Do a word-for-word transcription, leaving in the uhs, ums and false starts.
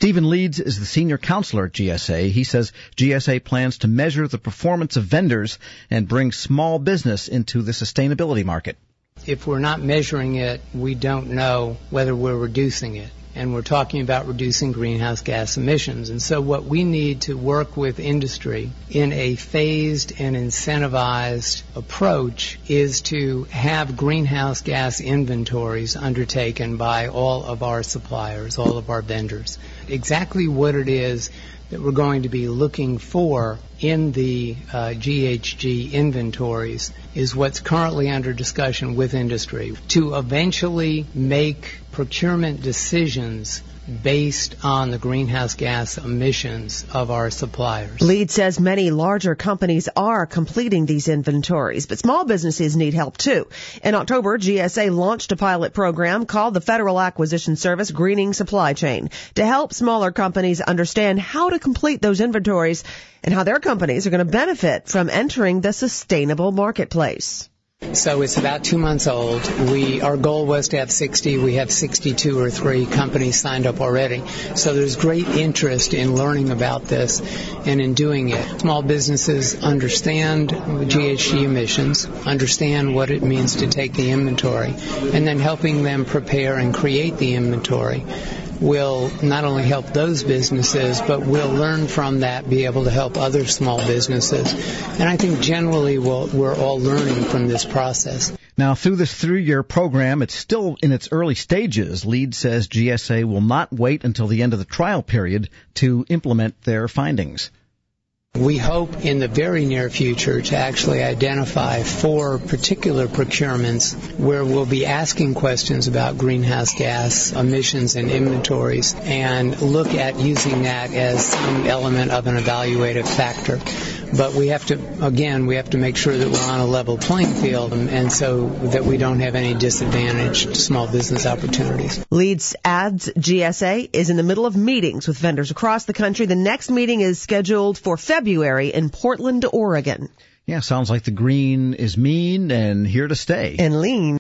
Stephen Leeds is the senior counselor at G S A. He says G S A plans to measure the performance of vendors and bring small business into the sustainability market. If we're not measuring it, we don't know whether we're reducing it. And we're talking about reducing greenhouse gas emissions. And so what we need to work with industry in a phased and incentivized approach is to have greenhouse gas inventories undertaken by all of our suppliers, all of our vendors. Exactly what it is that we're going to be looking for in the uh, G H G inventories is what's currently under discussion with industry to eventually make procurement decisions based on the greenhouse gas emissions of our suppliers. Leeds says many larger companies are completing these inventories, but small businesses need help too. In October, G S A launched a pilot program called the Federal Acquisition Service Greening Supply Chain to help smaller companies understand how to complete those inventories and how their companies are going to benefit from entering the sustainable marketplace. So it's about two months old. We our goal was to have sixty. We have sixty-two or three companies signed up already. So there's great interest in learning about this and in doing it. Small businesses understand G H G emissions, understand what it means to take the inventory, and then helping them prepare and create the inventory will not only help those businesses, but we'll learn from that, be able to help other small businesses. And I think generally we'll, we're all learning from this process. Now, through this three-year program, it's still in its early stages. Leeds says G S A will not wait until the end of the trial period to implement their findings. We hope in the very near future to actually identify four particular procurements where we'll be asking questions about greenhouse gas emissions and inventories and look at using that as some element of an evaluative factor. But we have to, again, we have to make sure that we're on a level playing field and so that we don't have any disadvantaged small business opportunities. Leeds adds G S A is in the middle of meetings with vendors across the country. The next meeting is scheduled for February in Portland, Oregon. Yeah, sounds like the green is mean and here to stay. And lean.